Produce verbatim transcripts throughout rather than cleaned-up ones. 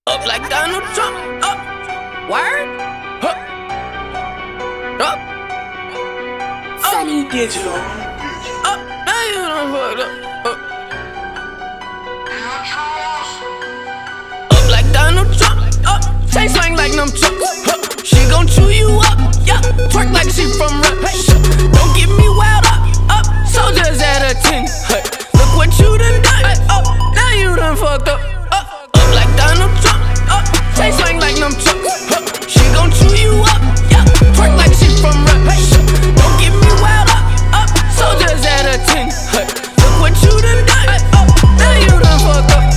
Up like Donald Trump, up, word, up, up, Sunny Digital, up, now you done fucked up, up. Up like Donald Trump, up, chain swing like them trucks, up. She gon' chew you up, yeah, twerk like she from rap, hey, don't get me wild up, up, soldiers at a ten, hey, look what you done done, hey, up, now you done fucked up, up, up like Donald Trump, up, chain swing like them trucks, up. She gon' chew you up, yeah, twerk like she from rap, hey, don't get me wild up, up, soldiers at a ten, hey, look what you done done, hey, up, now you done fucked up,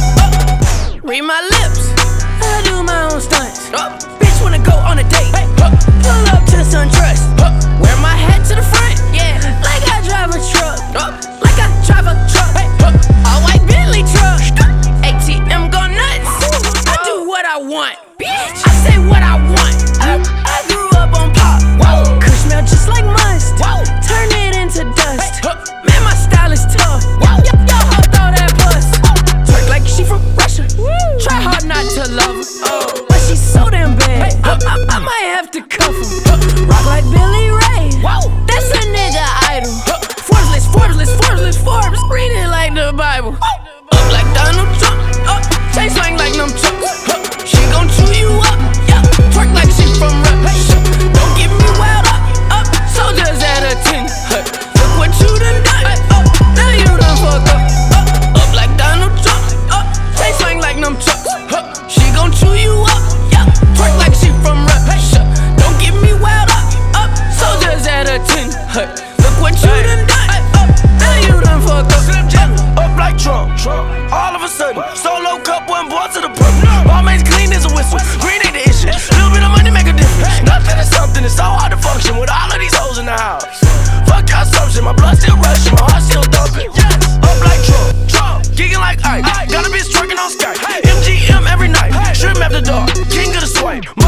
up, read my lips, I do my own stunts, up, bitch wanna go on a date, hey, up, pull up to SunTrust, up, wear my hat to the front, yeah, like I drive a truck, up, like I drive a truck, hey, up, all white Bentley truck, A T M go nuts, I do what I want, bitch, I say what I want, I, I grew up on pop, whoa, kush smell just like must, whoa, turn it into dust, hey, man my style is tough, whoa, yo ho throw that bus, twerk like she from Russia, try hard not to love her, oh, but she's so damn bad, hey, I, I, I might have to cuff her, rock like Billy Ray, whoa, that's a nigga idol, Forbes list, Forbes list, Forbes list, Forbes, read it like the Bible, up like Donald Trump, up, chain swing like them trucks, up, she gon' chew you up, yeah, twerk like she from rap, hey, don't get me wild up, up, soldiers at a ten, hey, look what you done done, hey, up, now you done fucked up, up, up like Donald Trump, up, chain swing like them trucks, up, she gon' chew you up, yeah, twerk like she from rap, hey, don't get me wild up, up, soldiers at a ten, hey, look what you done done, hey, up, now you done fucked up, up like Trump, Trump. All of a sudden, solo cup, one boy to the purple. Balmain's clean as a whistle, green ain't the issue. Little bit of money make a difference. Nothing is something, it's so hard to function with all of these hoes in the house. Fuck your assumption, my blood still rushing, my heart still thumping. Up like Trump, Trump, gigging like ice. Got a bitch twerking on Skype. M G M every night, shrimp after dark, king of the swipe.